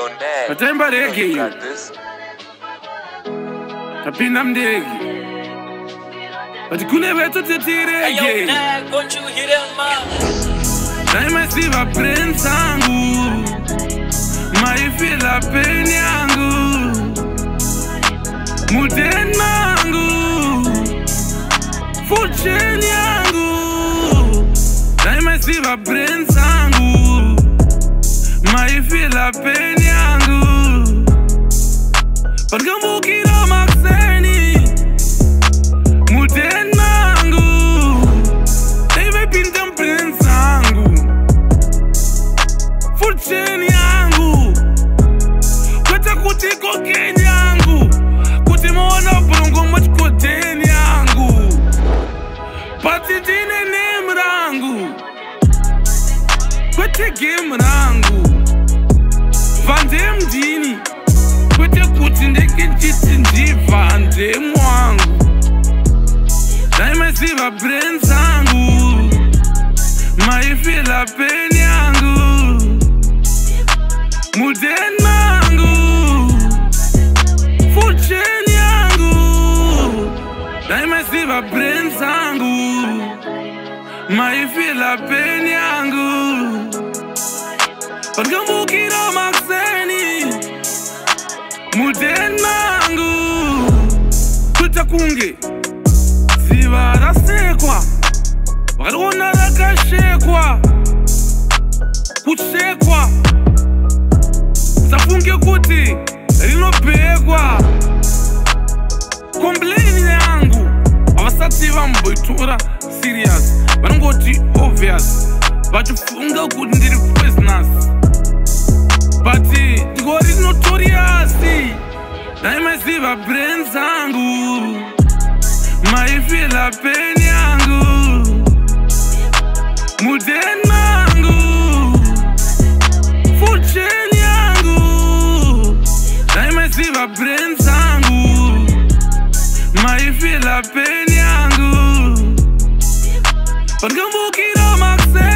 Matemba regi tapina mdegi Batikune wetu tetirege Naima siva prince angu Maifila peni yangu Muten mangu Fucheni yangu Naima siva prince angu Maifila peni yangu Patgambukira makseni Muten mangu Naima pinta prince angu Fucheni yangu Kweta kuti kokeni yangu Kuti mwana prongo machikoteni yangu Pati dine name rangu Kwete game rangu Vande mdini Kwete kuti ndeke nchiti ndivande mwangu Naima siva brains angu Maifila peni yangu Muden mangu Fucheni yangu Naima siva brains angu Maifila peni yangu Patgambukira makseni Muden mangu Kutakunge Siva rasekwa Wakarona rakashekwa Kuchekwa Safunge kuti rinopegwa Complain yangu Avasativa mboitura serious Vanongoti obvious Vachifunga kuti ndiri poisonous But ngori notorious Naima siva brains angu Maifila peni yangu Muden mangu Fucheni yangu Naima siva brains angu Maifila peni yangu Patgambukira makseni